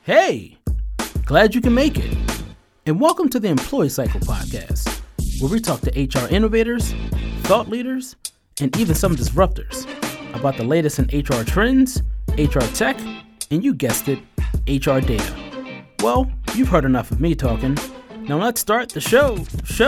Hey, glad you can make it. And welcome to the Employee Cycle Podcast, where we talk to HR innovators, thought leaders, and even some disruptors about the latest in HR trends, HR tech, and you guessed it, HR data. Well, you've heard enough of me talking. Now let's start the show.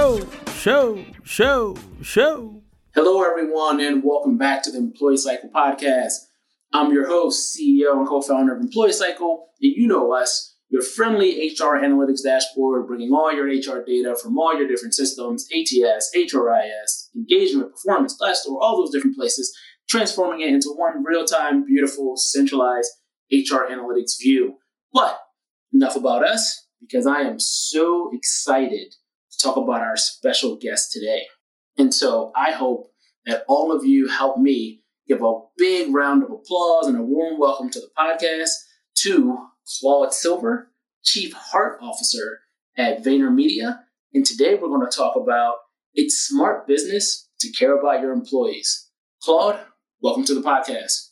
Hello, everyone, and welcome back to the Employee Cycle Podcast. I'm your host, CEO, and co-founder of Employee Cycle, and you know us, your friendly HR analytics dashboard, bringing all your HR data from all your different systems, ATS, HRIS, engagement, performance, Glassdoor, all those different places, transforming it into one real-time, beautiful, centralized HR analytics view. But enough about us, because I am so excited to talk about our special guest today. And so I hope that all of you help me give a big round of applause and a warm welcome to the podcast to Claude Silver, Chief Heart Officer at VaynerMedia. And today we're going to talk about it's smart business to care about your employees. Claude, welcome to the podcast.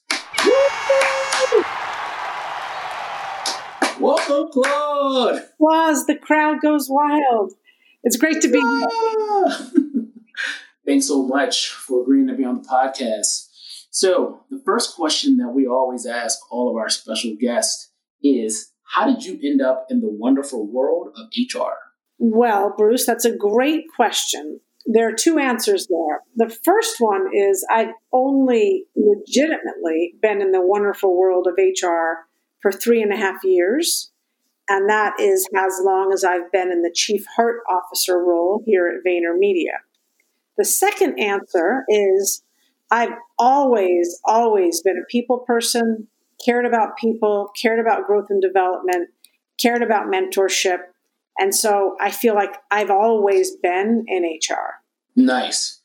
Welcome, Claude. Applause, the crowd goes wild. It's great to be here. Thanks so much for agreeing to be on the podcast. So the first question that we always ask all of our special guests is, how did you end up in the wonderful world of HR? Well, Bruce, that's a great question. There are two answers there. The first one is I've only legitimately been in the wonderful world of HR for 3.5 years. And that is as long as I've been in the Chief Heart Officer role here at VaynerMedia. The second answer is I've always been a people person, cared about people, cared about growth and development, cared about mentorship. And so I feel like I've always been in HR. Nice.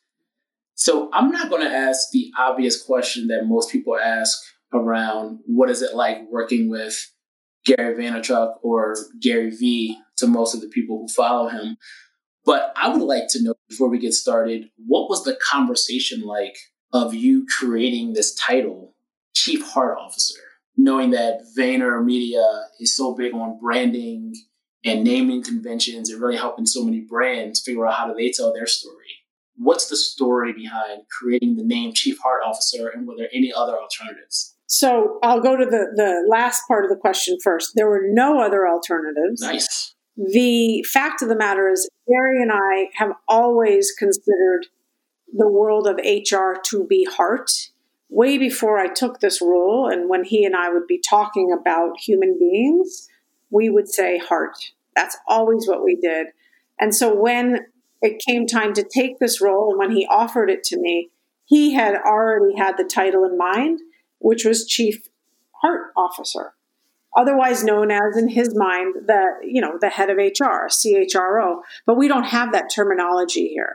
So I'm not going to ask the obvious question that most people ask around what is it like working with Gary Vaynerchuk or Gary V to most of the people who follow him. But I would like to know, before we get started, what was the conversation like of you creating this title, Chief Heart Officer, knowing that VaynerMedia is so big on branding and naming conventions and really helping so many brands figure out how do they tell their story? What's the story behind creating the name Chief Heart Officer, and were there any other alternatives? So I'll go to the last part of the question first. There were no other alternatives. Nice. The fact of the matter is, Gary and I have always considered the world of HR to be heart. Way before I took this role, and when he and I would be talking about human beings, we would say heart. That's always what we did. And so when it came time to take this role, and when he offered it to me, he had already had the title in mind, which was Chief Heart Officer, otherwise known as, in his mind, the head of HR, CHRO. But we don't have that terminology here.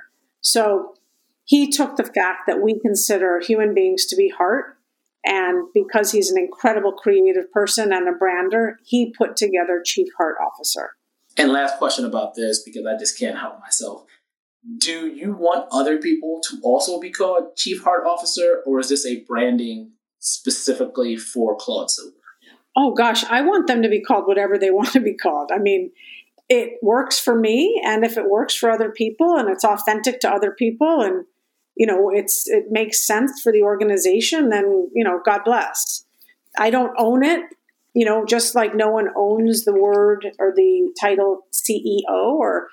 So he took the fact that we consider human beings to be heart, and because he's an incredible creative person and a brander, he put together Chief Heart Officer. And last question about this, because I just can't help myself. Do you want other people to also be called Chief Heart Officer, or is this a branding specifically for Claude Silver? Oh, gosh, I want them to be called whatever they want to be called. I mean, it works for me, and if it works for other people and it's authentic to other people and it makes sense for the organization, then, God bless. I don't own it, just like no one owns the word or the title CEO or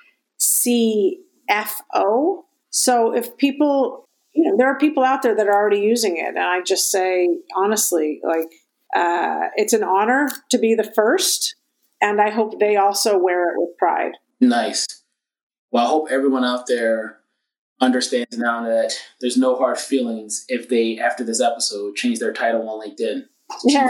CFO. So if people, there are people out there that are already using it. And I just say, honestly, it's an honor to be the first. And I hope they also wear it with pride. Nice. Well, I hope everyone out there understands now that there's no hard feelings if they, after this episode, change their title on LinkedIn. Yeah.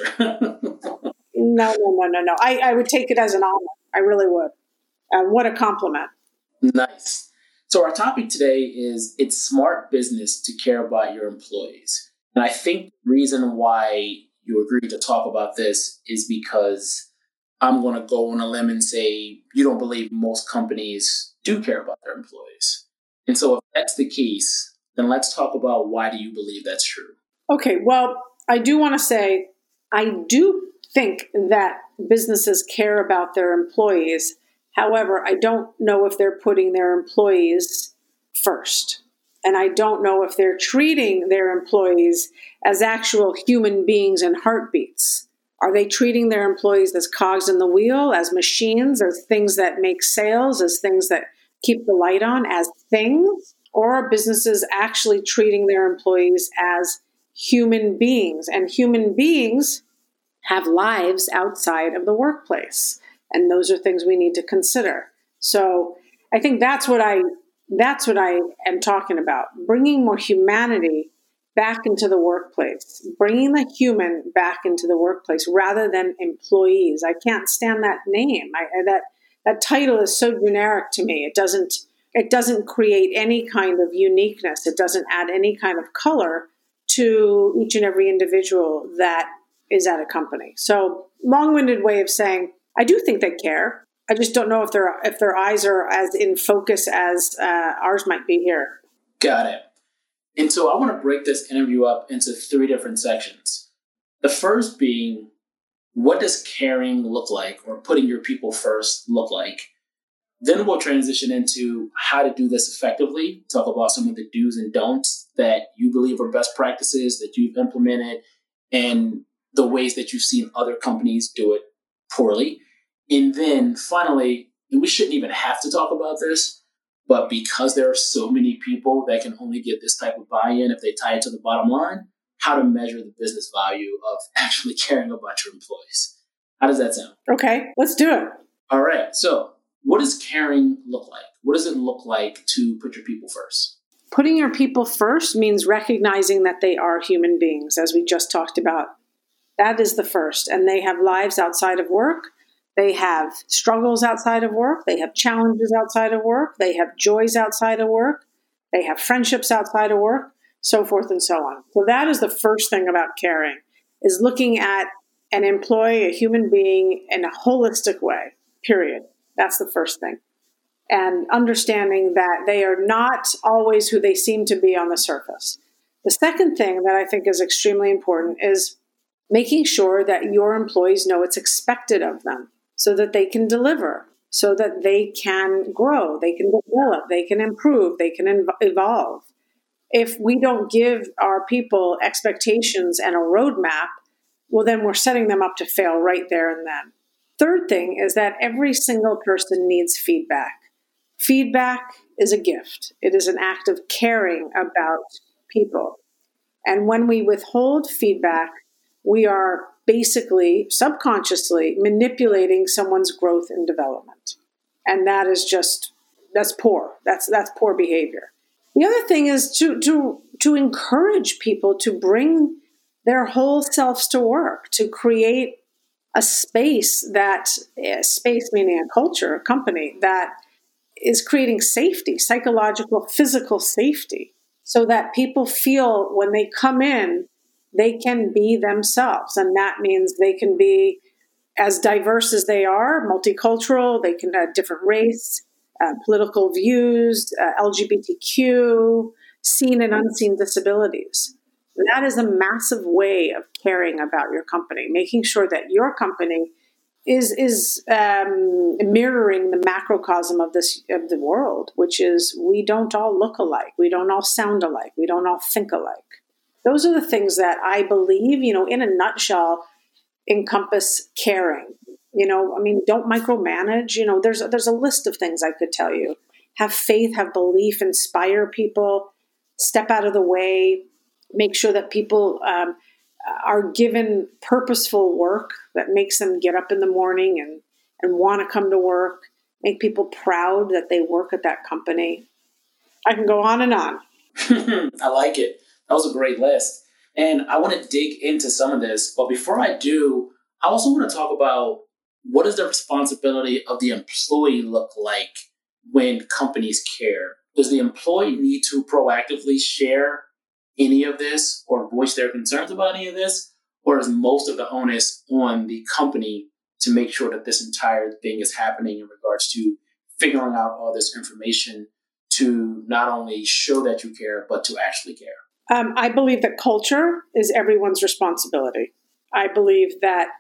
No. I would take it as an honor. I really would. What a compliment. Nice. So our topic today is it's smart business to care about your employees. And I think the reason why you agreed to talk about this is because I'm going to go on a limb and say you don't believe most companies do care about their employees. And so if that's the case, then let's talk about why do you believe that's true? Okay, well, I do want to say I do think that businesses care about their employees. However, I don't know if they're putting their employees first. And I don't know if they're treating their employees as actual human beings and heartbeats. Are they treating their employees as cogs in the wheel, as machines, as things that make sales, as things that keep the light on, as things? Or are businesses actually treating their employees as human beings? And human beings have lives outside of the workplace. And those are things we need to consider. So I think that's what I am talking about. Bringing more humanity back into the workplace, bringing the human back into the workplace rather than employees. I can't stand that name. That title is so generic to me. It doesn't create any kind of uniqueness. It doesn't add any kind of color to each and every individual that is at a company. So, long-winded way of saying, I do think they care. I just don't know if their eyes are as in focus as ours might be here. Got it. And so I want to break this interview up into 3 different sections. The first being, what does caring look like, or putting your people first look like? Then we'll transition into how to do this effectively, talk about some of the do's and don'ts that you believe are best practices that you've implemented and the ways that you've seen other companies do it poorly. And then finally, and we shouldn't even have to talk about this, but because there are so many people that can only get this type of buy-in if they tie it to the bottom line, how to measure the business value of actually caring about your employees. How does that sound? Okay, let's do it. All right. So what does caring look like? What does it look like to put your people first? Putting your people first means recognizing that they are human beings, as we just talked about. That is the first. And they have lives outside of work. They have struggles outside of work. They have challenges outside of work. They have joys outside of work. They have friendships outside of work, so forth and so on. So that is the first thing about caring, is looking at an employee, a human being, in a holistic way, period. That's the first thing. And understanding that they are not always who they seem to be on the surface. The second thing that I think is extremely important is making sure that your employees know what's expected of them so that they can deliver, so that they can grow, they can develop, they can improve, they can evolve. If we don't give our people expectations and a roadmap, well, then we're setting them up to fail right there and then. Third thing is that every single person needs feedback. Feedback is a gift. It is an act of caring about people. And when we withhold feedback, we are basically subconsciously manipulating someone's growth and development. And that is that's poor. That's poor behavior. The other thing is to encourage people to bring their whole selves to work, to create a space meaning a culture, a company that is creating safety, psychological, physical safety, so that people feel when they come in, they can be themselves. And that means they can be as diverse as they are, multicultural, they can have different race, political views, LGBTQ, seen and unseen disabilities. That is a massive way of caring about your company, making sure that your company is mirroring the macrocosm of the world, which is we don't all look alike, we don't all sound alike, we don't all think alike. Those are the things that I believe, in a nutshell, encompass caring. Don't micromanage. There's a list of things I could tell you. Have faith, have belief, inspire people, step out of the way, make sure that people are given purposeful work that makes them get up in the morning and want to come to work, make people proud that they work at that company. I can go on and on. I like it. That was a great list. And I want to dig into some of this. But before I do, I also want to talk about what does the responsibility of the employee look like when companies care? Does the employee need to proactively share any of this or voice their concerns about any of this? Or is most of the onus on the company to make sure that this entire thing is happening in regards to figuring out all this information to not only show that you care, but to actually care? I believe that culture is everyone's responsibility. I believe that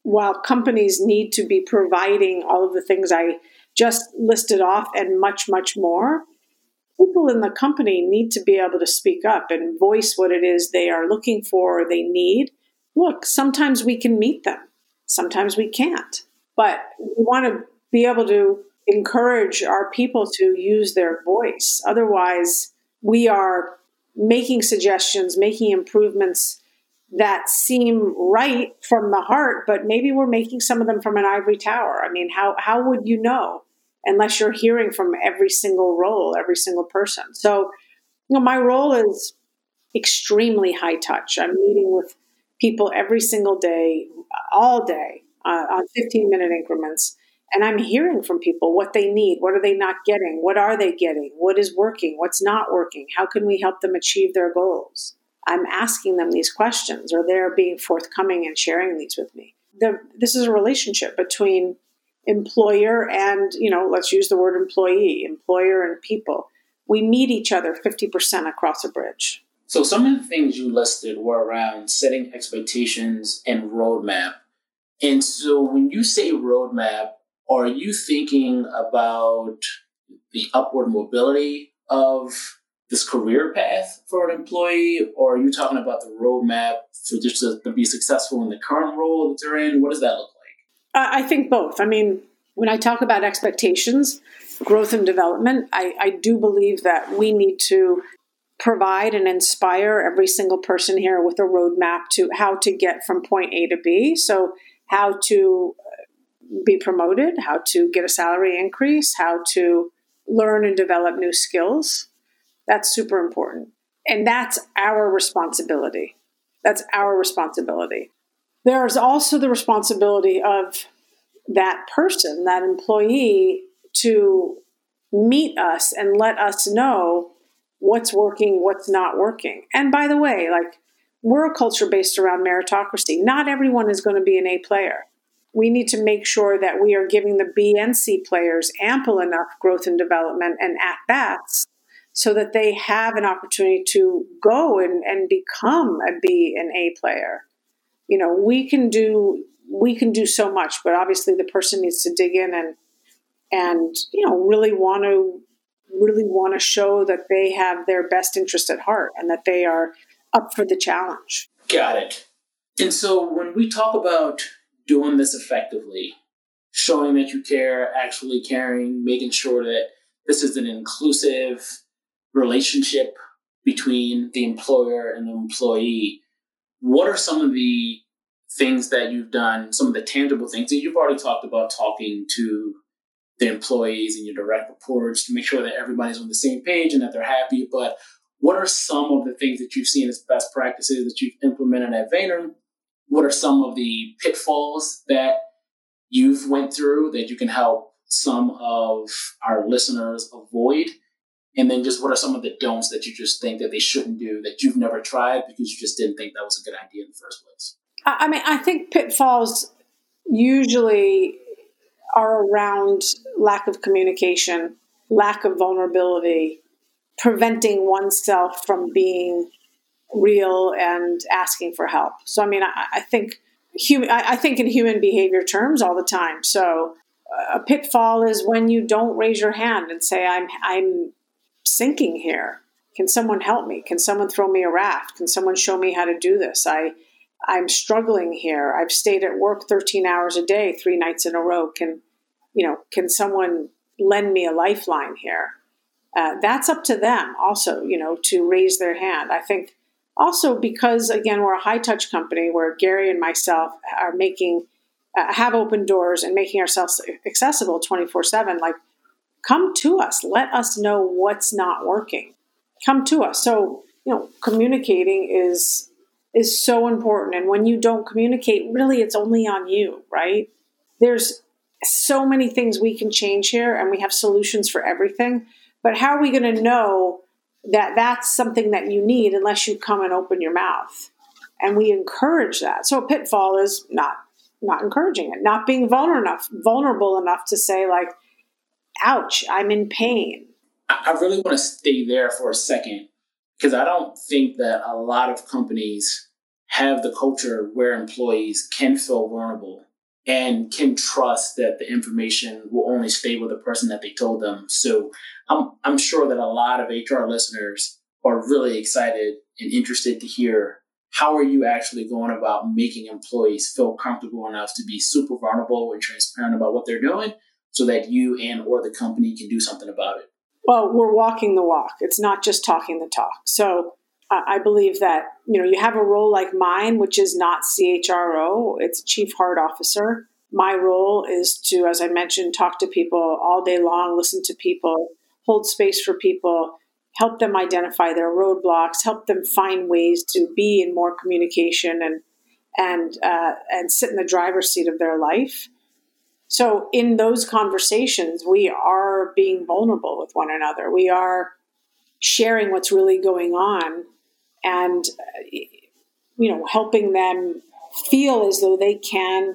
while companies need to be providing all of the things I just listed off and much, much more, people in the company need to be able to speak up and voice what it is they are looking for or they need. Look, sometimes we can meet them. Sometimes we can't. But we want to be able to encourage our people to use their voice. Otherwise, we are making suggestions, making improvements that seem right from the heart, but maybe we're making some of them from an ivory tower. I mean, how would you know unless you're hearing from every single role, every single person? So, my role is extremely high touch. I'm meeting with people every single day, all day, on 15-minute increments. And I'm hearing from people what they need. What are they not getting? What are they getting? What is working? What's not working? How can we help them achieve their goals? I'm asking them these questions, or they're being forthcoming and sharing these with me. This is a relationship between employer and, let's use the word employee, employer and people. We meet each other 50% across a bridge. So some of the things you listed were around setting expectations and roadmap. And so when you say roadmap, are you thinking about the upward mobility of this career path for an employee, or are you talking about the roadmap for just to be successful in the current role that they're in? What does that look like? I think both. I mean, when I talk about expectations, growth and development, I do believe that we need to provide and inspire every single person here with a roadmap to how to get from point A to B. So how to be promoted, how to get a salary increase, how to learn and develop new skills. That's super important. And that's our responsibility. That's our responsibility. There's also the responsibility of that person, that employee, to meet us and let us know what's working, what's not working. And by the way, we're a culture based around meritocracy. Not everyone is going to be an A player. We need to make sure that we are giving the B and C players ample enough growth and development and at-bats so that they have an opportunity to go and become a B and A player. We can do so much, but obviously the person needs to dig in and really want to show that they have their best interest at heart and that they are up for the challenge. Got it. And so when we talk about doing this effectively, showing that you care, actually caring, making sure that this is an inclusive relationship between the employer and the employee, what are some of the things that you've done, some of the tangible things that you've already talked about, talking to the employees and your direct reports to make sure that everybody's on the same page and that they're happy? But what are some of the things that you've seen as best practices that you've implemented at Vayner? What are some of the pitfalls that you've went through that you can help some of our listeners avoid? And then just what are some of the don'ts that you just think that they shouldn't do that you've never tried because you just didn't think that was a good idea in the first place? I mean, I think pitfalls usually are around lack of communication, lack of vulnerability, preventing oneself from being real and asking for help. So, I mean, I think in human behavior terms all the time. So a pitfall is when you don't raise your hand and say, I'm sinking here. Can someone help me? Can someone throw me a raft? Can someone show me how to do this? I'm struggling here. I've stayed at work 13 hours a day, 3 nights in a row. Can someone lend me a lifeline here? That's up to them also, to raise their hand. I think also because, again, we're a high-touch company where Gary and myself are have open doors and making ourselves accessible 24/7. Come to us. Let us know what's not working. Come to us. So, communicating is so important. And when you don't communicate, really, it's only on you, right? There's so many things we can change here, and we have solutions for everything. But how are we going to know that that's something that you need unless you come and open your mouth? And we encourage that. So a pitfall is not encouraging it, not being vulnerable enough to say, ouch, I'm in pain. I really want to stay there for a second, because I don't think that a lot of companies have the culture where employees can feel vulnerable and can trust that the information will only stay with the person that they told them. So I'm sure that a lot of HR listeners are really excited and interested to hear, how are you actually going about making employees feel comfortable enough to be super vulnerable and transparent about what they're doing so that you and or the company can do something about it? Well, we're walking the walk. It's not just talking the talk. So I believe that, you have a role like mine, which is not CHRO. It's Chief Heart Officer. My role is to, as I mentioned, talk to people all day long, listen to people, hold space for people, help them identify their roadblocks, help them find ways to be in more communication and sit in the driver's seat of their life. So in those conversations, we are being vulnerable with one another. We are sharing what's really going on and, helping them feel as though they can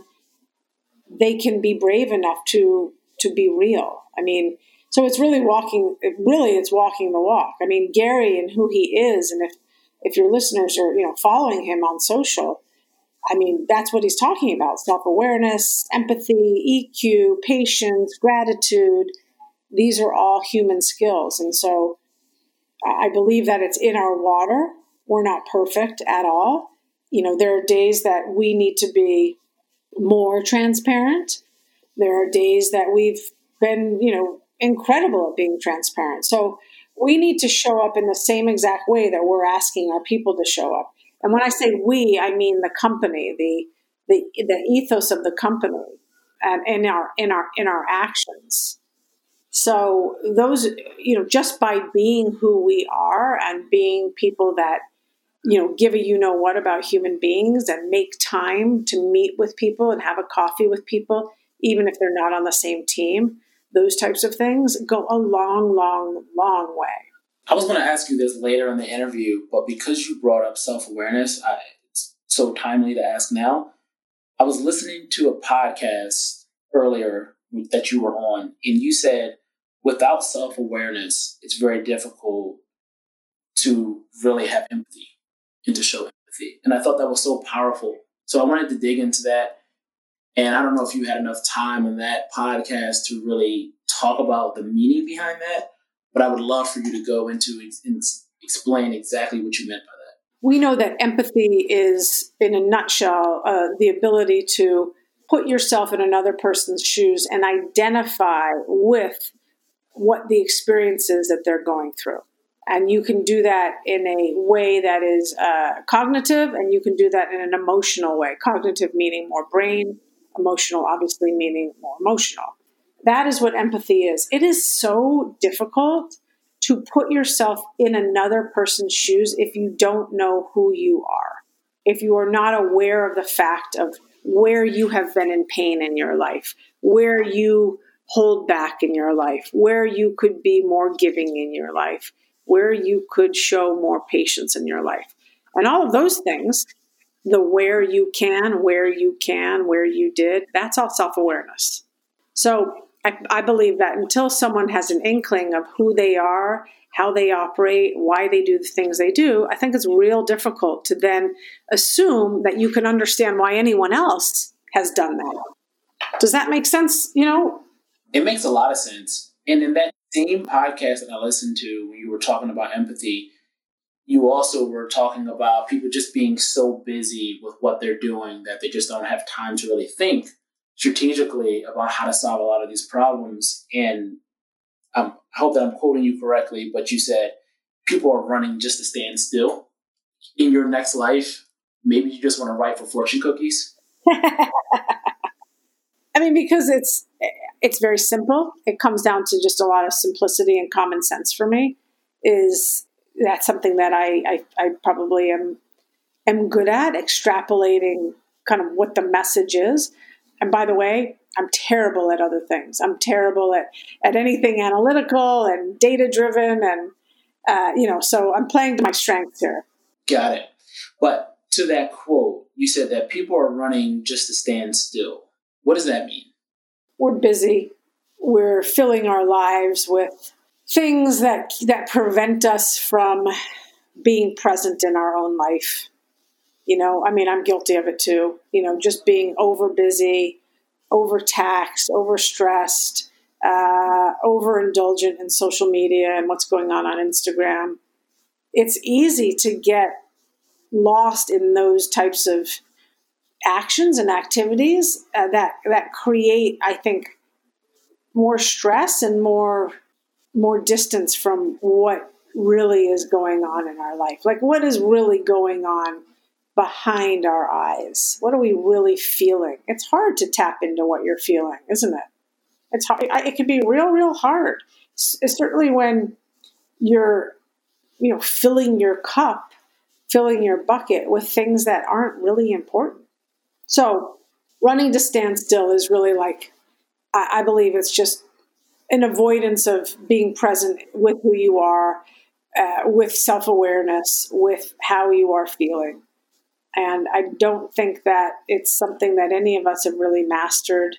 be brave enough to be real. I mean, so it's really it's walking the walk. I mean, Gary and who he is, and if your listeners are, following him on social, I mean, that's what he's talking about: self-awareness, empathy, EQ, patience, gratitude. These are all human skills. And so I believe that it's in our water. We're not perfect at all. There are days that we need to be more transparent. There are days that we've been, incredible at being transparent. So we need to show up in the same exact way that we're asking our people to show up. And when I say we, I mean the company, the ethos of the company, and in our actions. So those, just by being who we are and being people that, give a what about human beings and make time to meet with people and have a coffee with people, even if they're not on the same team, those types of things go a long, long, long way. I was going to ask you this later in the interview, but because you brought up self-awareness, it's so timely to ask now. I was listening to a podcast earlier that you were on, and you said, without self-awareness, it's very difficult to really have empathy and to show empathy. And I thought that was so powerful. So I wanted to dig into that. And I don't know if you had enough time in that podcast to really talk about the meaning behind that, but I would love for you to go into and explain exactly what you meant by that. We know that empathy is, in a nutshell, the ability to put yourself in another person's shoes and identify with what the experience is that they're going through. And you can do that in a way that is cognitive, and you can do that in an emotional way. Cognitive meaning more brain, emotional obviously meaning more emotional. That is what empathy is. It is so difficult to put yourself in another person's shoes if you don't know who you are, if you are not aware of the fact of where you have been in pain in your life, where you hold back in your life, where you could be more giving in your life, where you could show more patience in your life. And all of those things, the where you can, where you did, that's all self-awareness. So I believe that until someone has an inkling of who they are, how they operate, why they do the things they do, I think it's real difficult to then assume that you can understand why anyone else has done that. Does that make sense? It makes a lot of sense. And in that same podcast that I listened to, when you were talking about empathy, you also were talking about people just being so busy with what they're doing that they just don't have time to really think strategically about how to solve a lot of these problems. And I hope that I'm quoting you correctly, but you said people are running just to stand still. In your next life, maybe you just want to write for fortune cookies. I mean, because it's very simple. It comes down to just a lot of simplicity and common sense for me. That's something that I probably am good at, extrapolating kind of what the message is. And by the way, I'm terrible at other things. I'm terrible at anything analytical and data-driven. And, so I'm playing to my strengths here. Got it. But to that quote, you said that people are running just to stand still. What does that mean? We're busy. We're filling our lives with things that prevent us from being present in our own life. I'm guilty of it too. Just being over busy, overtaxed, overstressed, overindulgent in social media and what's going on Instagram, it's easy to get lost in those types of actions and activities that create, I think, more stress and more distance from what really is going on in our life. Like, what is really going on behind our eyes? What are we really feeling? It's hard to tap into what you're feeling, isn't it? It's hard. It can be real hard. It's certainly when you're, filling your cup, filling your bucket with things that aren't really important. So running to stand still is really like, I believe it's just an avoidance of being present with who you are, with self-awareness, with how you are feeling. And I don't think that it's something that any of us have really mastered.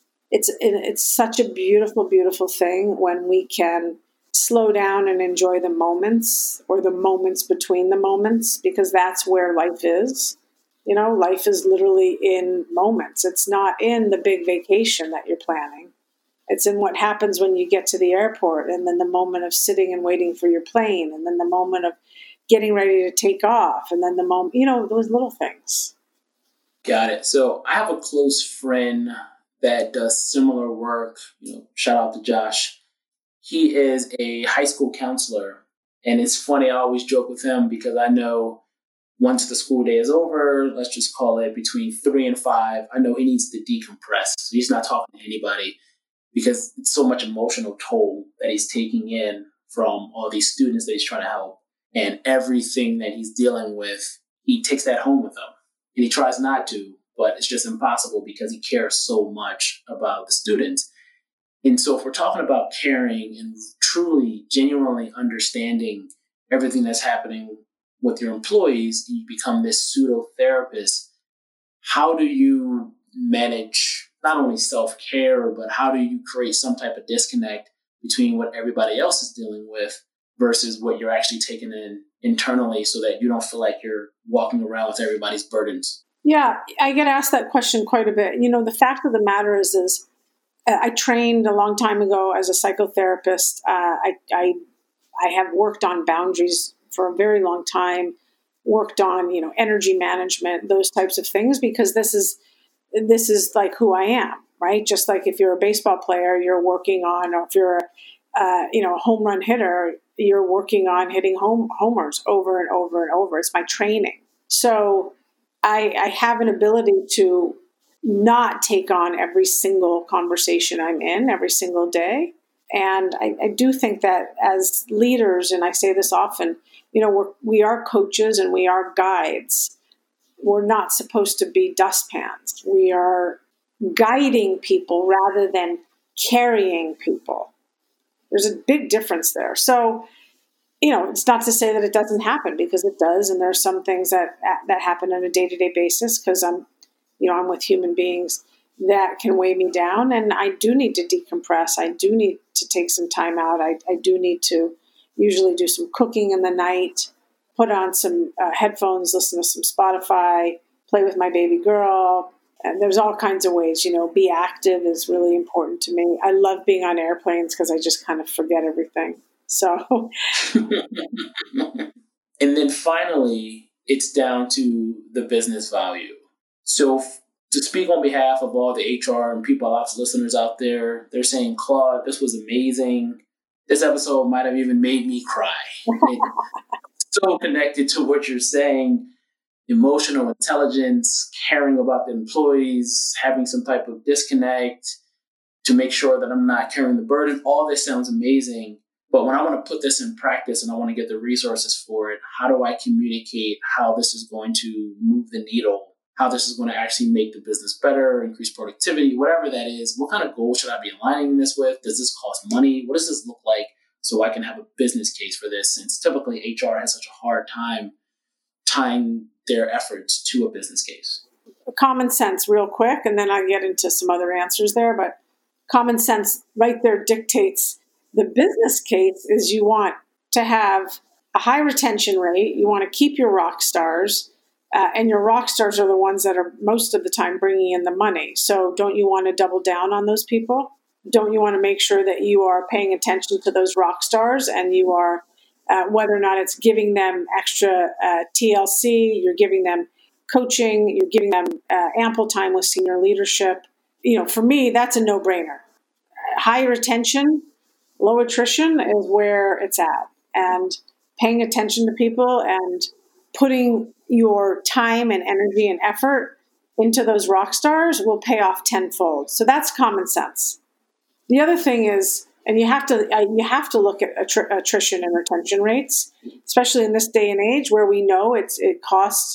It's such a beautiful, beautiful thing when we can slow down and enjoy the moments, or the moments between the moments, because that's where life is. Life is literally in moments. It's not in the big vacation that you're planning. It's in what happens when you get to the airport, and then the moment of sitting and waiting for your plane, and then the moment of getting ready to take off, and then the moment, those little things. Got it. So I have a close friend that does similar work. Shout out to Josh. He is a high school counselor. And it's funny, I always joke with him because I know once the school day is over, let's just call it between 3 and 5, I know he needs to decompress. So he's not talking to anybody because it's so much emotional toll that he's taking in from all these students that he's trying to help. And everything that he's dealing with, he takes that home with him. And he tries not to, but it's just impossible because he cares so much about the students. And so if we're talking about caring and truly, genuinely understanding everything that's happening with your employees, and you become this pseudo therapist, how do you manage not only self-care, but how do you create some type of disconnect between what everybody else is dealing with versus what you're actually taking in internally, so that you don't feel like you're walking around with everybody's burdens? Yeah, I get asked that question quite a bit. The fact of the matter is I trained a long time ago as a psychotherapist. I have worked on boundaries for a very long time, worked on, energy management, those types of things, because this is like who I am, right? Just like if you're a baseball player, you're working on, or if you're a home run hitter, you're working on hitting homers over and over and over. It's my training. So I have an ability to not take on every single conversation I'm in every single day. And I do think that as leaders, and I say this often, we are coaches and we are guides. We're not supposed to be dustpans. We are guiding people rather than carrying people. There's a big difference there. So, it's not to say that it doesn't happen, because it does. And there's some things that happen on a day-to-day basis, because I'm with human beings, that can weigh me down. And I do need to decompress. I do need to take some time out. I do need to usually do some cooking in the night, put on some headphones, listen to some Spotify, play with my baby girl. And there's all kinds of ways, be active is really important to me. I love being on airplanes because I just kind of forget everything. So. And then finally, it's down to the business value. So to speak on behalf of all the HR and people ops listeners out there, they're saying, Claude, this was amazing. This episode might have even made me cry. It's so connected to what you're saying. Emotional intelligence, caring about the employees, having some type of disconnect to make sure that I'm not carrying the burden. All this sounds amazing. But when I want to put this in practice and I want to get the resources for it, how do I communicate how this is going to move the needle, how this is going to actually make the business better, increase productivity, whatever that is? What kind of goals should I be aligning this with? Does this cost money? What does this look like so I can have a business case for this? Since typically HR has such a hard time tying their efforts to a business case. Common sense, real quick, and then I get into some other answers there. But common sense right there dictates the business case. Is you want to have a high retention rate. You want to keep your rock stars. And your rock stars are the ones that are most of the time bringing in the money. So don't you want to double down on those people? Don't you want to make sure that you are paying attention to those rock stars and you are, whether or not it's giving them extra TLC, you're giving them coaching, you're giving them ample time with senior leadership. For me, that's a no-brainer. High retention, low attrition is where it's at. And paying attention to people and putting your time and energy and effort into those rock stars will pay off tenfold. So that's common sense. The other thing is, and you have to look at attrition and retention rates, especially in this day and age where we know it costs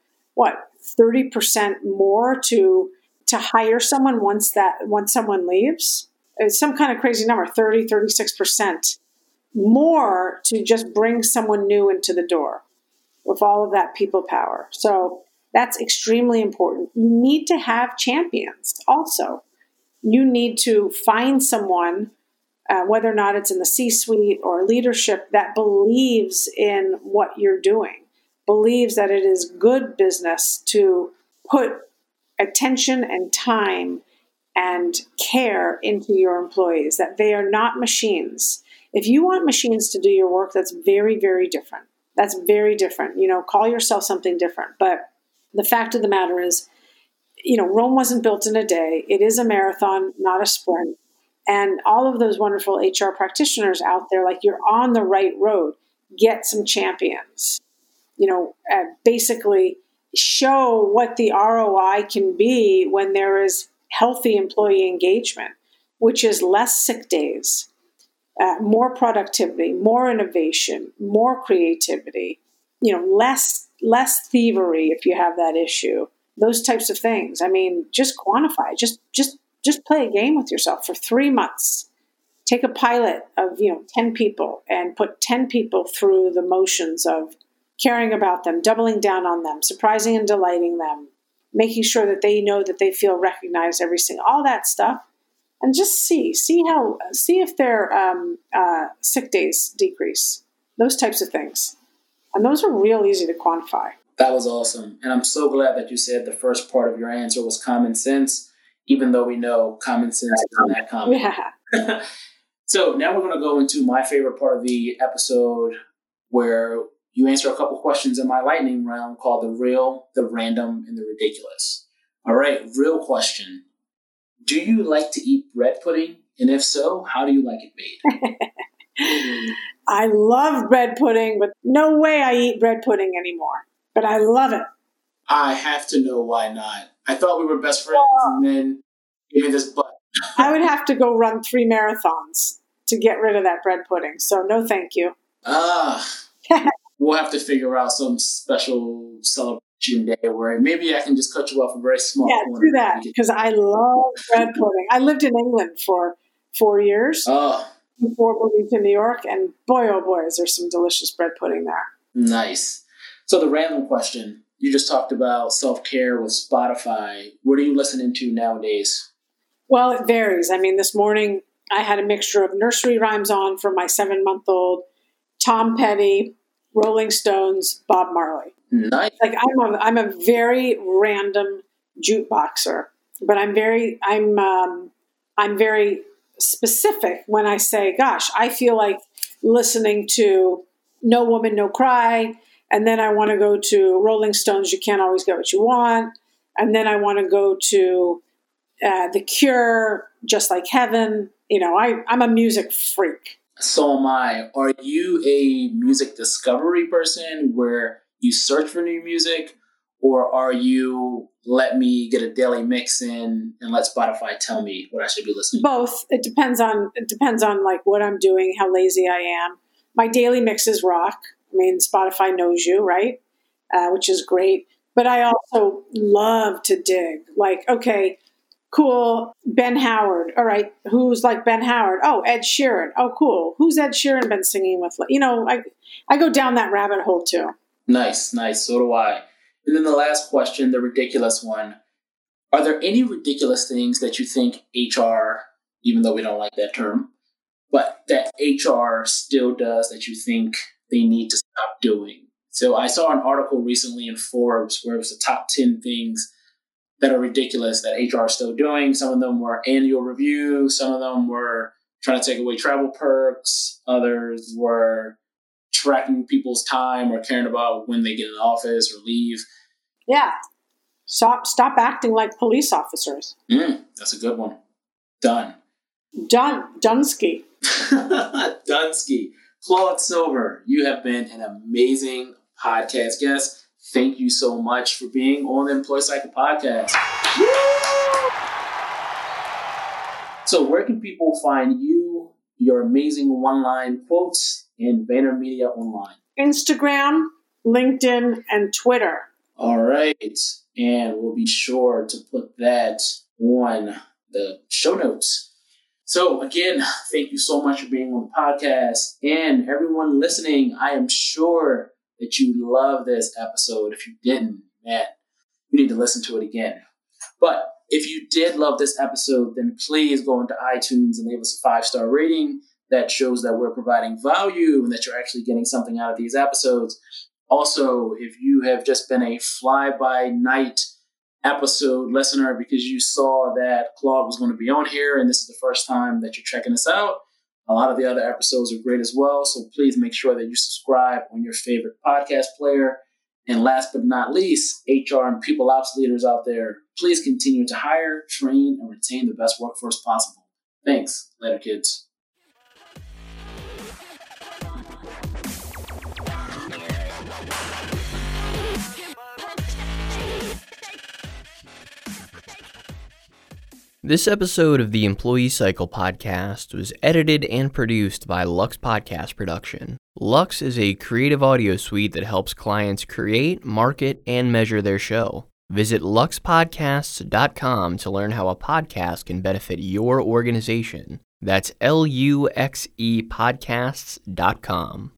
30% more to hire someone once someone leaves. It's some kind of crazy number, 36% more to just bring someone new into the door with all of that people power. So that's extremely important. You need to have champions also. You need to find someone, whether or not it's in the C-suite or leadership, that believes in what you're doing, believes that it is good business to put attention and time and care into your employees, that they are not machines. If you want machines to do your work, that's very, very different. That's very different. Call yourself something different. But the fact of the matter is, Rome wasn't built in a day. It is a marathon, not a sprint. And all of those wonderful HR practitioners out there, you're on the right road. Get some champions. Basically show what the ROI can be when there is healthy employee engagement, which is less sick days, more productivity, more innovation, more creativity, less thievery if you have that issue, those types of things. I mean, just quantify, just play a game with yourself for 3 months. Take a pilot of, 10 people and put 10 people through the motions of caring about them, doubling down on them, surprising and delighting them, making sure that they know that they feel recognized all that stuff. And just see if their sick days decrease, those types of things. And those are real easy to quantify. That was awesome. And I'm so glad that you said the first part of your answer was common sense, even though we know common sense isn't that common. Yeah. So now we're going to go into my favorite part of the episode where you answer a couple questions in my lightning round called the real, the random, and the ridiculous. All right, real question. Do you like to eat bread pudding? And if so, how do you like it made? I love bread pudding, but no way I eat bread pudding anymore. But I love it. I have to know why not. I thought we were best friends, and then give me this butt. I would have to go run 3 marathons to get rid of that bread pudding. So no thank you. We'll have to figure out some special celebration day where maybe I can just cut you off a very small corner. Do that, because I love bread pudding. I lived in England for 4 years before moving to New York, and boy, oh boy, is there some delicious bread pudding there. Nice. So the random question, you just talked about self-care with Spotify. What are you listening to nowadays? Well, it varies. I mean, this morning I had a mixture of nursery rhymes on for my 7-month-old, Tom Petty, Rolling Stones, Bob Marley. Nice. I'm a very random jukeboxer, but I'm very specific when I say, gosh, I feel like listening to No Woman, No Cry, and then I want to go to Rolling Stones, You Can't Always Get What You Want, and then I want to go to The Cure, Just Like Heaven. I'm a music freak. So am I. Are you a music discovery person where you search for new music, or are you let me get a daily mix in and let Spotify tell me what I should be listening to? Both. It depends on what I'm doing, how lazy I am. My daily mix is rock. I mean, Spotify knows you, right? Which is great. But I also love to dig. Okay, cool, Ben Howard. All right, who's like Ben Howard? Oh, Ed Sheeran. Oh, cool. Who's Ed Sheeran been singing with? I go down that rabbit hole too. Nice. So do I. And then the last question, the ridiculous one. Are there any ridiculous things that you think HR, even though we don't like that term, but that HR still does that you think they need to stop doing? So I saw an article recently in Forbes where it was the top 10 things that are ridiculous that HR is still doing. Some of them were annual review. Some of them were trying to take away travel perks. Others were tracking people's time or caring about when they get in the office or leave. Yeah. Stop acting like police officers. That's a good one. Done. Dunsky. Dunsky. Claude Silver, you have been an amazing podcast guest. Thank you so much for being on the Employee Cycle Podcast. So where can people find you, your amazing one-line quotes, and VaynerMedia online? Instagram, LinkedIn, and Twitter. All right. And we'll be sure to put that on the show notes. So again, thank you so much for being on the podcast. And everyone listening, I am sure that you love this episode. If you didn't, man, you need to listen to it again. But if you did love this episode, then please go into iTunes and leave us a 5-star rating that shows that we're providing value and that you're actually getting something out of these episodes. Also, if you have just been a fly-by-night episode listener because you saw that Claude was going to be on here and this is the first time that you're checking us out, a lot of the other episodes are great as well. So please make sure that you subscribe on your favorite podcast player. And last but not least, HR and people ops leaders out there, please continue to hire, train, and retain the best workforce possible. Thanks. Later, kids. This episode of the Employee Cycle Podcast was edited and produced by Lux Podcast Production. Lux is a creative audio suite that helps clients create, market, and measure their show. Visit luxpodcasts.com to learn how a podcast can benefit your organization. That's LUXE podcasts.com.